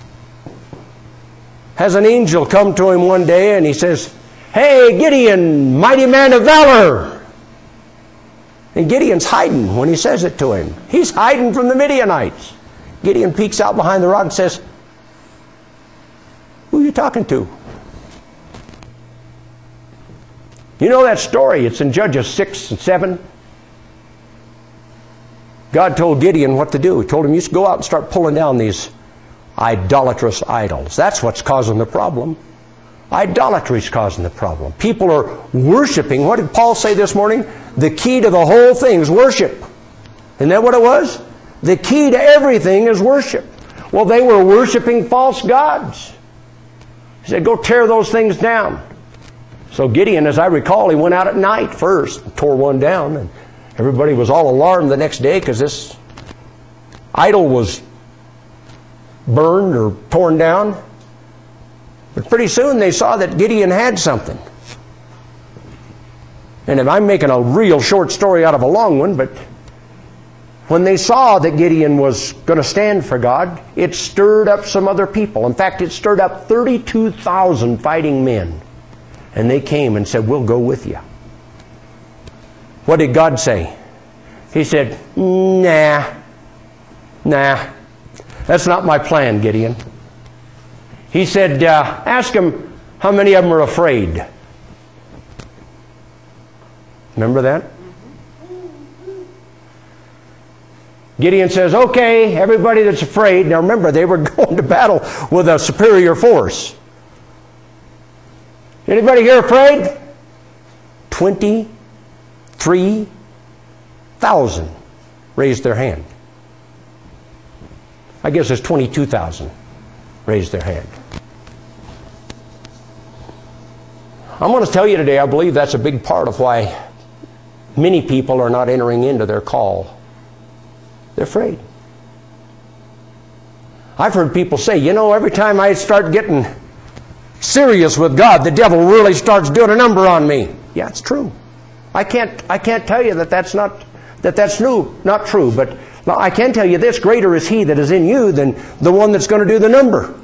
has an angel come to him one day and he says, Hey, Gideon, mighty man of valor. And Gideon's hiding when he says it to him. He's hiding from the Midianites. Gideon peeks out behind the rock and says, Who are you talking to? You know that story. It's in Judges six and seven. God told Gideon what to do. He told him, you should go out and start pulling down these idolatrous idols. That's what's causing the problem. Idolatry is causing the problem. People are worshiping. What did Paul say this morning? The key to the whole thing is worship. Isn't that what it was? The key to everything is worship. Well, they were worshiping false gods. He said, go tear those things down. So Gideon, as I recall, he went out at night first and tore one down. And everybody was all alarmed the next day because this idol was burned or torn down. But pretty soon they saw that Gideon had something. And if I'm making a real short story out of a long one, but when they saw that Gideon was going to stand for God, it stirred up some other people. In fact, it stirred up thirty-two thousand fighting men. And they came and said, we'll go with you. What did God say? He said, nah, nah, that's not my plan, Gideon. He said, uh, ask them how many of them are afraid. Remember that? Gideon says, okay, everybody that's afraid. Now remember, they were going to battle with a superior force. Anybody here afraid? twenty-three thousand raised their hand. I guess there's twenty-two thousand raised their hand. I'm going to tell you today, I believe that's a big part of why many people are not entering into their call. They're afraid. I've heard people say, you know, every time I start getting serious with God, the devil really starts doing a number on me. Yeah, it's true. I can't, I can't tell you that that's not, that that's new, not true, but I can tell you this, greater is He that is in you than the one that's going to do the number.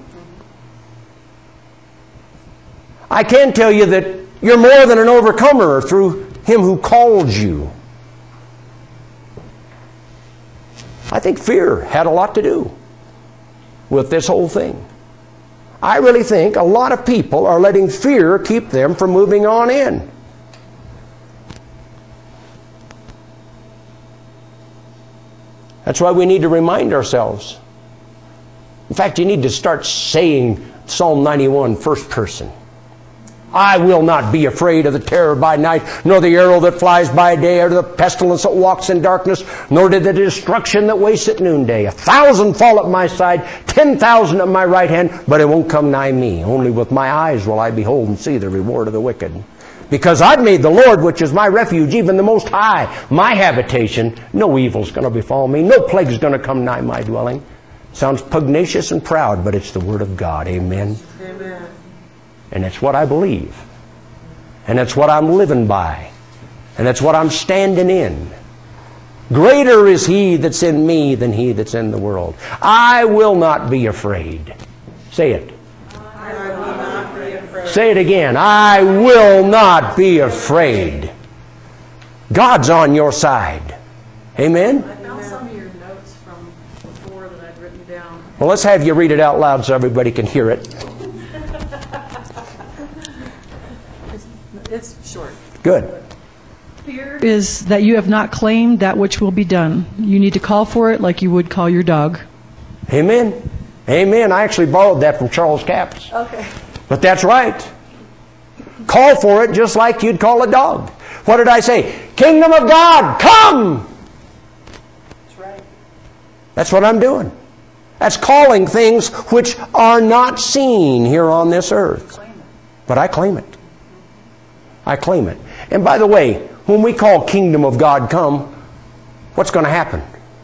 I can tell you that you're more than an overcomer through Him who called you. I think fear had a lot to do with this whole thing. I really think a lot of people are letting fear keep them from moving on in. That's why we need to remind ourselves. In fact, you need to start saying Psalm ninety-one, first person. I will not be afraid of the terror by night, nor the arrow that flies by day, or the pestilence that walks in darkness, nor to the destruction that wastes at noonday. A thousand fall at my side, ten thousand at my right hand, but it won't come nigh me. Only with my eyes will I behold and see the reward of the wicked. Because I've made the Lord, which is my refuge, even the Most High, my habitation. No evil's going to befall me. No plague's going to come nigh my dwelling. Sounds pugnacious and proud, but it's the Word of God. Amen. Amen. And it's what I believe. And it's what I'm living by. And it's what I'm standing in. Greater is He that's in me than he that's in the world. I will not be afraid. Say it. I will not be afraid. Say it again. I will not be afraid. God's on your side. Amen? I found some of your notes from before that I'd written down. Well, let's have you read it out loud so everybody can hear it. It's short. Good. Fear Is that you have not claimed that which will be done. You need to call for it like you would call your dog. Amen. Amen. I actually borrowed that from Charles Capps. Okay. But that's right. Call for it just like you'd call a dog. What did I say? Kingdom of God, come! That's right. That's what I'm doing. That's calling things which are not seen here on this earth. Claim it. But I claim it. I claim it. And by the way, when we call Kingdom of God come, what's going to happen?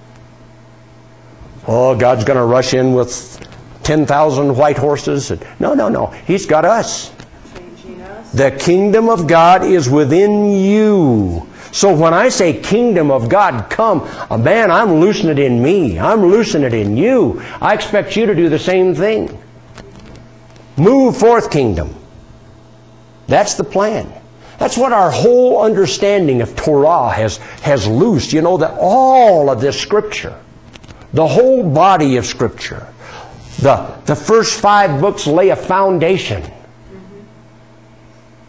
Oh, God's going to rush in with ten thousand white horses. No, no, no. He's got us. Changing us. The kingdom of God is within you. So when I say kingdom of God come, oh man, I'm loosing it in me. I'm loosing it in you. I expect you to do the same thing. Move forth, kingdom. That's the plan. That's what our whole understanding of Torah has, has loosed. You know, that all of this Scripture, the whole body of Scripture, the, the first five books lay a foundation.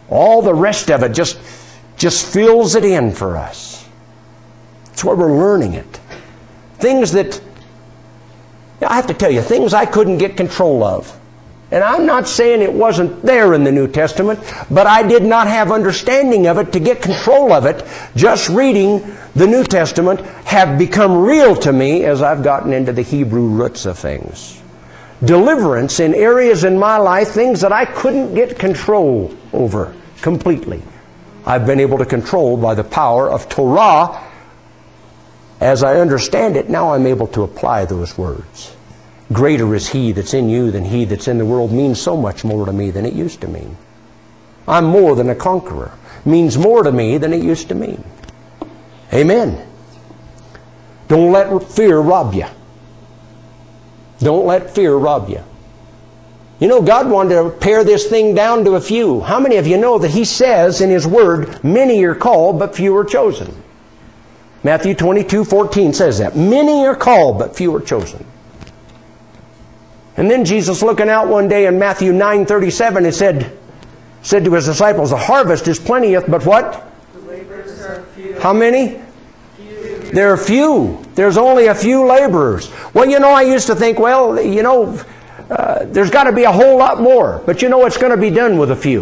All the rest of it just, just fills it in for us. That's why we're learning it. Things that, I have to tell you, things I couldn't get control of. And I'm not saying it wasn't there in the New Testament, but I did not have understanding of it to get control of it. Just reading the New Testament have become real to me as I've gotten into the Hebrew roots of things. Deliverance in areas in my life, things that I couldn't get control over completely, I've been able to control by the power of Torah. As I understand it, now I'm able to apply those words. Greater is He that's in you than he that's in the world means so much more to me than it used to mean. I'm more than a conqueror. Means more to me than it used to mean. Amen. Don't let fear rob you. Don't let fear rob you. You know, God wanted to pare this thing down to a few. How many of you know that He says in His Word, many are called, but few are chosen? Matthew twenty-two fourteen says that. Many are called, but few are chosen. And then Jesus, looking out one day in Matthew nine thirty-seven, He said, said to His disciples, the harvest is plenteous, but what? The laborers are few. How many? Few. There are few. There's only a few laborers. Well, you know, I used to think, well, you know, uh, there's got to be a whole lot more. But you know, it's going to be done with a few.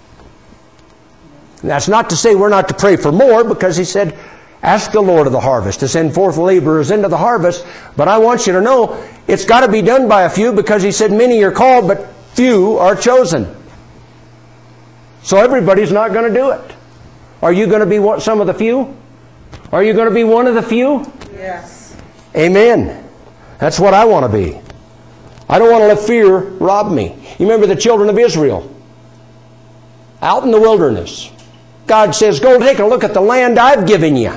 And that's not to say we're not to pray for more, because He said, ask the Lord of the harvest to send forth laborers into the harvest. But I want you to know, it's got to be done by a few, because He said many are called, but few are chosen. So everybody's not going to do it. Are you going to be what, some of the few? Are you going to be one of the few? Yes. Amen. That's what I want to be. I don't want to let fear rob me. You remember the children of Israel? Out in the wilderness. God says, go take a look at the land I've given you.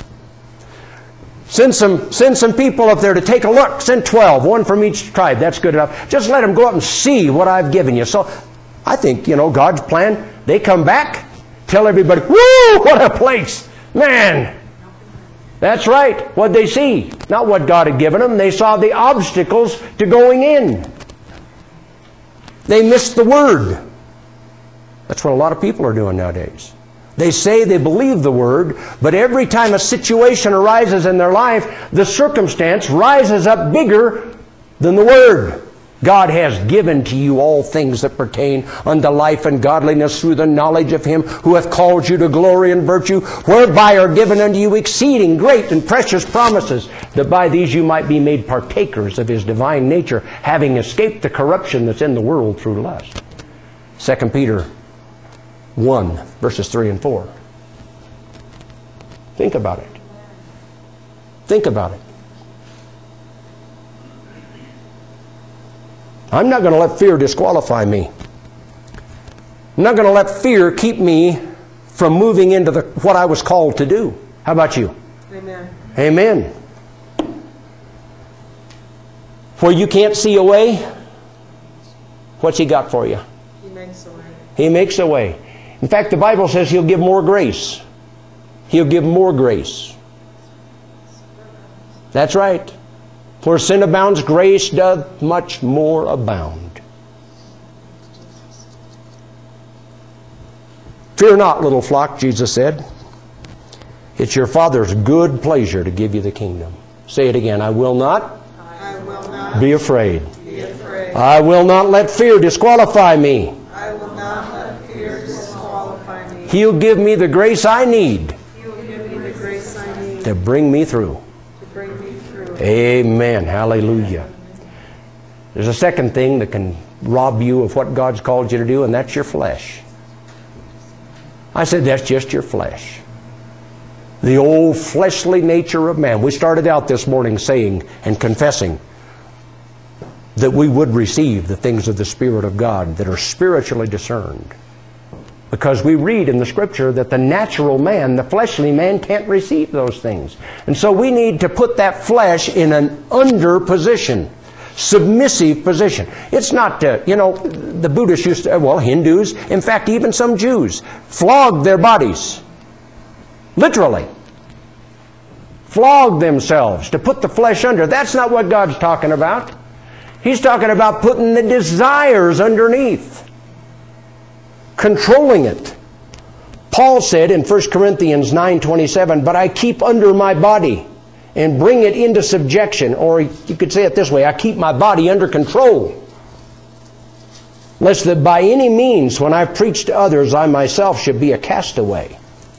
Send some, send some people up there to take a look. Send twelve, one from each tribe. That's good enough. Just let them go up and see what I've given you. So I think, you know, God's plan, they come back, tell everybody, woo, what a place. Man, that's right. What'd they see? Not what God had given them. They saw the obstacles to going in. They missed the Word. That's what a lot of people are doing nowadays. They say they believe the Word, but every time a situation arises in their life, the circumstance rises up bigger than the Word. God has given to you all things that pertain unto life and godliness through the knowledge of Him who hath called you to glory and virtue, whereby are given unto you exceeding great and precious promises, that by these you might be made partakers of His divine nature, having escaped the corruption that's in the world through lust. Second Peter one, verses three and four. Think about it. Think about it. I'm not going to let fear disqualify me. I'm not going to let fear keep me from moving into the, what I was called to do. How about you? Amen. Amen. Where you can't see a way, what's He got for you? He makes a way. He makes a way. In fact, the Bible says He'll give more grace. He'll give more grace. That's right. Where sin abounds, grace doth much more abound. Fear not, little flock, Jesus said. It's your Father's good pleasure to give you the kingdom. Say it again. I will not, I will not be afraid. be afraid. I will not let fear disqualify me. I will not let fear disqualify me. He'll give me the grace I need He will give me the grace I need to bring me through. to bring me through. Amen. Hallelujah. There's a second thing that can rob you of what God's called you to do, and that's your flesh. I said that's just your flesh. The old fleshly nature of man. We started out this morning saying and confessing that we would receive the things of the Spirit of God that are spiritually discerned. Because we read in the Scripture that the natural man, the fleshly man, can't receive those things. And so we need to put that flesh in an under position, submissive position. It's not, uh, you know, the Buddhists used to, well, Hindus, in fact, even some Jews, flogged their bodies. Literally. Flogged themselves to put the flesh under. That's not what God's talking about. He's talking about putting the desires underneath. controlling it. Paul said in First Corinthians nine twenty-seven, but I keep under my body and bring it into subjection. Or you could say it this way, I keep my body under control, lest that by any means, when I preach to others, I myself should be a castaway.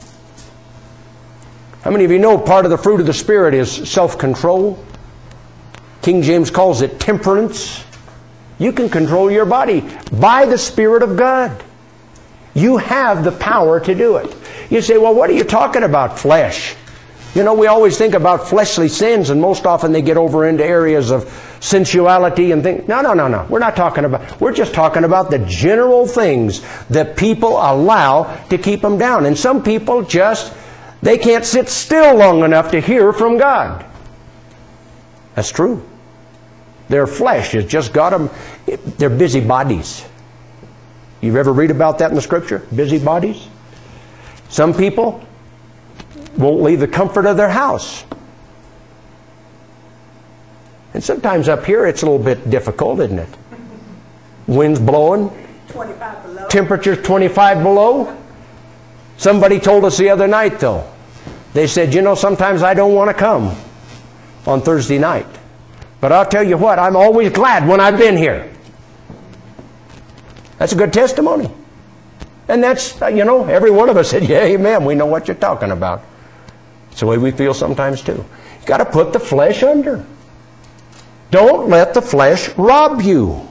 How many of you know part of the fruit of the Spirit is self-control? King James calls it temperance. You can control your body by the Spirit of God. You have the power to do it. You say, well, what are you talking about, flesh? You know, we always think about fleshly sins, and most often they get over into areas of sensuality and things. No, no, no, no. We're not talking about, we're just talking about the general things that people allow to keep them down. And some people just, they can't sit still long enough to hear from God. That's true. Their flesh has just got them, they're busy bodies. You ever read about that in the Scripture? Busy bodies? Some people won't leave the comfort of their house. And sometimes up here it's a little bit difficult, isn't it? Wind's blowing. twenty-five below. Temperature's twenty-five below. Somebody told us the other night, though. They said, you know, sometimes I don't want to come on Thursday night. But I'll tell you what, I'm always glad when I've been here. That's a good testimony. And that's, you know, every one of us said, yeah, amen, we know what you're talking about. It's the way we feel sometimes too. You've got to put the flesh under. Don't let the flesh rob you.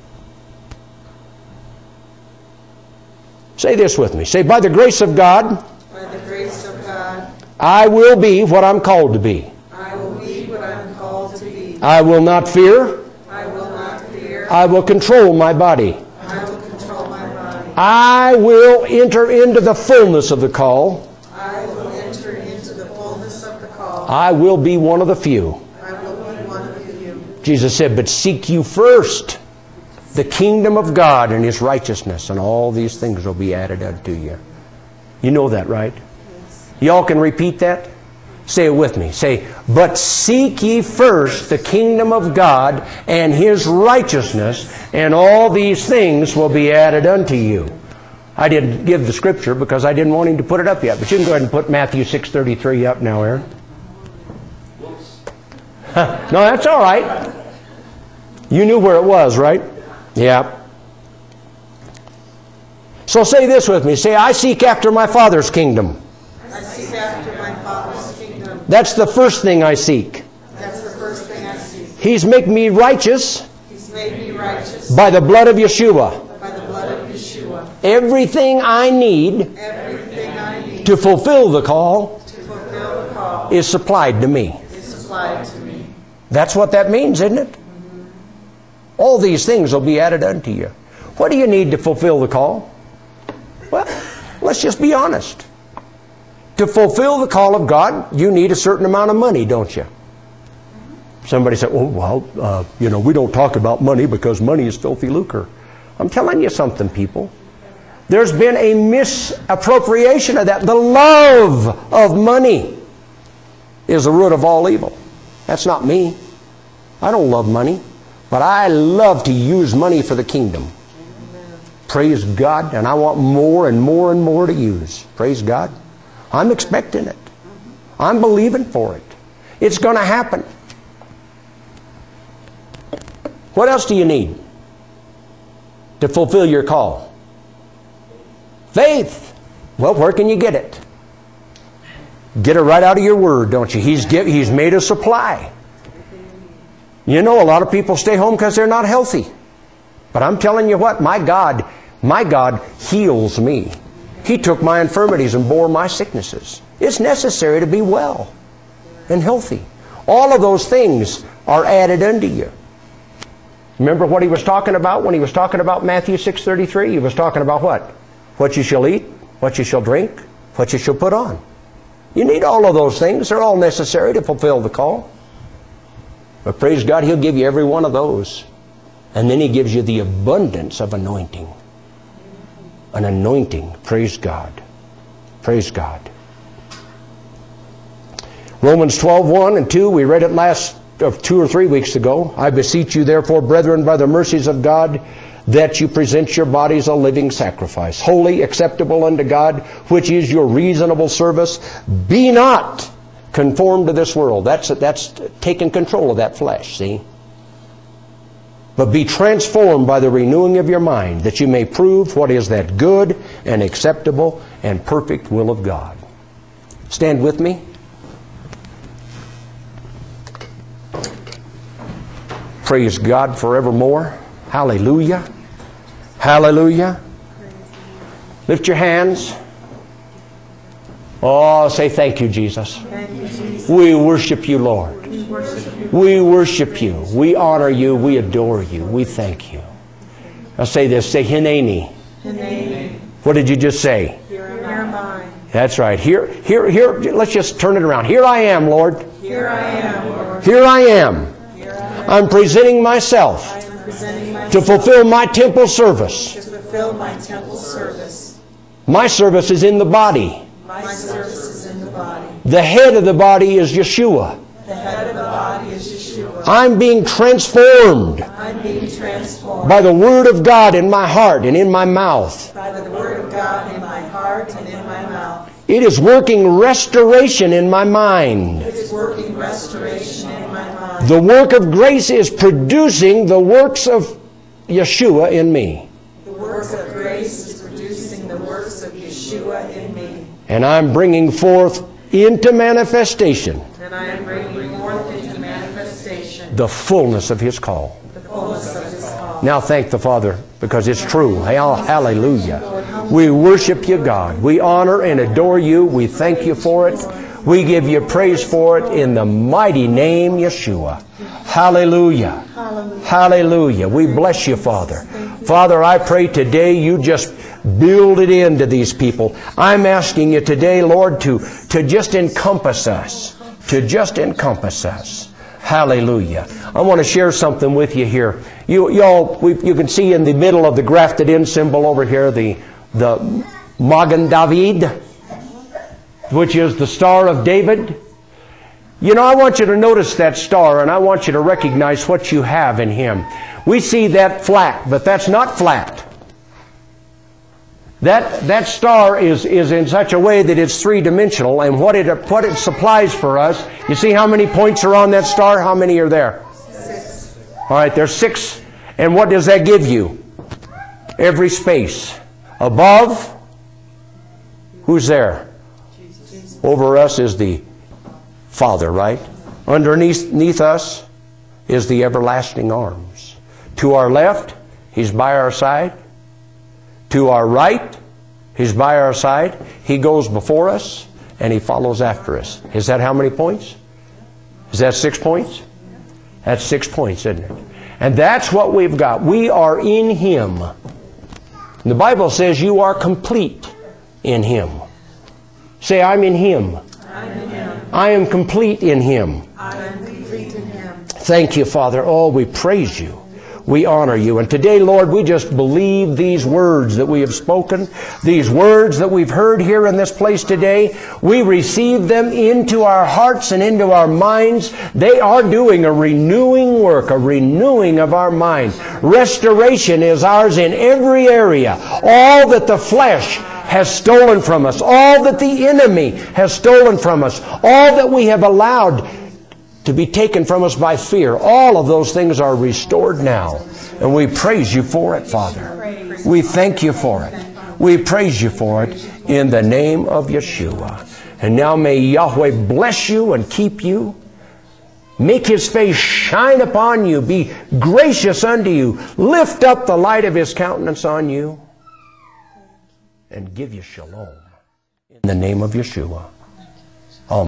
Say this with me. Say, by the grace of God, By the grace of God, I will be what I'm called to be. I will be what I'm called to be. I will not fear. I will not fear. I will control my body. I will control my body. I will enter into the fullness of the call. I will enter into the fullness of the call. I will be one of the few. I will be one of you. Jesus said, but seek you first the kingdom of God and His righteousness, and all these things will be added unto you. You know that, right? Yes. Y'all can repeat that? Say it with me. Say, but seek ye first the kingdom of God and His righteousness, and all these things will be added unto you. I didn't give the scripture because I didn't want him to put it up yet. But you can go ahead and put Matthew six thirty-three up now, Aaron. No, that's all right. You knew where it was, right? Yeah. So say this with me. Say, I seek after my Father's kingdom. I seek after my Father's kingdom. That's the first thing I seek. That's the first thing I seek. He's made me righteous He's made me righteous by the blood of Yeshua. by the blood of Yeshua. Everything I need Everything I need to fulfill the call to fulfill the call is supplied to me. is supplied to me. That's what that means, isn't it? All these things will be added unto you. What do you need to fulfill the call? Well, let's just be honest. To fulfill the call of God, you need a certain amount of money, don't you? Somebody said, oh, well, uh, you know, we don't talk about money because money is filthy lucre. I'm telling you something, people. There's been a misappropriation of that. The love of money is the root of all evil. That's not me. I don't love money. But I love to use money for the kingdom. Praise God. And I want more and more and more to use. Praise God. I'm expecting it. I'm believing for it. It's going to happen. What else do you need to fulfill your call? Faith. Well, where can you get it? Get it right out of your word, don't you? He's, give, he's made a supply. You know, a lot of people stay home because they're not healthy. But I'm telling you what, my God, my God heals me. He took my infirmities and bore my sicknesses. It's necessary to be well and healthy. All of those things are added unto you. Remember what he was talking about when he was talking about Matthew six thirty-three? He was talking about what? What you shall eat, what you shall drink, what you shall put on. You need all of those things. They're all necessary to fulfill the call. But praise God, He'll give you every one of those. And then He gives you the abundance of anointing. An anointing. Praise God. Praise God. Romans twelve, one and two, we read it last uh, two or three weeks ago. I beseech you therefore, brethren, by the mercies of God, that you present your bodies a living sacrifice, holy, acceptable unto God, which is your reasonable service. Be not conformed to this world. That's, that's taking control of that flesh, see? But be transformed by the renewing of your mind, that you may prove what is that good and acceptable and perfect will of God. Stand with me. Praise God forevermore. Hallelujah. Hallelujah. Lift your hands. Oh, say thank you, Jesus. Thank you, Jesus. We worship you, Lord. We worship you. We worship you. We honor you. We adore you. We thank you. Now say this. Say Hineni. Hineni. What did you just say? Here am I. That's right. Here, here, here. Let's just turn it around. Here I am, Lord. Here I am, Lord. Here I am. Here I am. I'm presenting myself I am presenting myself to fulfill my temple service. to fulfill my temple service. My service is in the body. My service is in the body. The head of the body is Yeshua. The head of the body is Yeshua. I'm being transformed I'm being transformed by the Word of God in my heart and in my mouth. by the Word of God in my heart and in my mouth. It is working restoration in my mind. It is working restoration in my mind. The work of grace is producing the works of Yeshua in me. The work of grace is producing the works of Yeshua in me. And I'm bringing forth into manifestation And I am bringing forth into manifestation the fullness of His call. the fullness of His call. Now thank the Father because it's true. Hallelujah. We worship you, God. We honor and adore you. We thank you for it. We give you praise for it in the mighty name Yeshua. Hallelujah. Hallelujah. We bless you, Father. Father, I pray today you just build it into these people. I'm asking you today, Lord, to, to just encompass us. To just encompass us. Hallelujah. I want to share something with you here. You, you all, we, you can see in the middle of the grafted in symbol over here, the, the Magen David, which is the Star of David. You know, I want you to notice that star, and I want you to recognize what you have in Him. We see that flat, but that's not flat. That, that star is, is in such a way that it's three-dimensional, and what it, what it supplies for us, you see how many points are on that star? How many are there? Six. All right, there's six. And what does that give you? Every space. Above, who's there? Over us is the Father, right? Underneath underneath us is the everlasting arms. To our left, He's by our side. To our right, He's by our side. He goes before us, and He follows after us. Is that how many points? Is that six points? That's six points, isn't it? And that's what we've got. We are in Him. The Bible says you are complete in Him. Say, I'm in Him. I'm in Him. I am complete in Him. I am complete in Him. Thank you, Father. Oh, we praise you. We honor you. And today, Lord, we just believe these words that we have spoken, these words that we've heard here in this place today. We receive them into our hearts and into our minds. They are doing a renewing work, a renewing of our mind. Restoration is ours in every area. All that the flesh has stolen from us, all that the enemy has stolen from us, all that we have allowed to be taken from us by fear, all of those things are restored now. And we praise you for it, Father. We thank you for it. We praise you for it in the name of Yeshua. And now may Yahweh bless you and keep you. Make His face shine upon you. Be gracious unto you. Lift up the light of His countenance on you. And give you shalom. In the name of Yeshua.